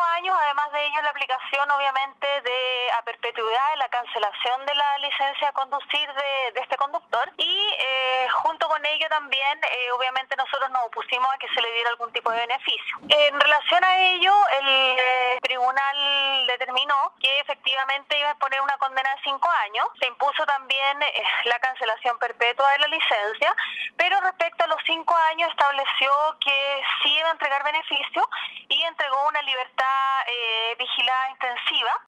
años, además de ello la aplicación obviamente de a perpetuidad de la cancelación de la licencia a conducir de este conductor y junto con ello también obviamente nosotros nos opusimos a que se le diera algún tipo de beneficio. En relación a ello, el tribunal determinó que efectivamente iba a poner una condena de 5 años. Se impuso también la cancelación perpetua de la licencia, pero respecto a los 5 años estableció que sí iba a entregar beneficio y entregó una libertad vigilada intensiva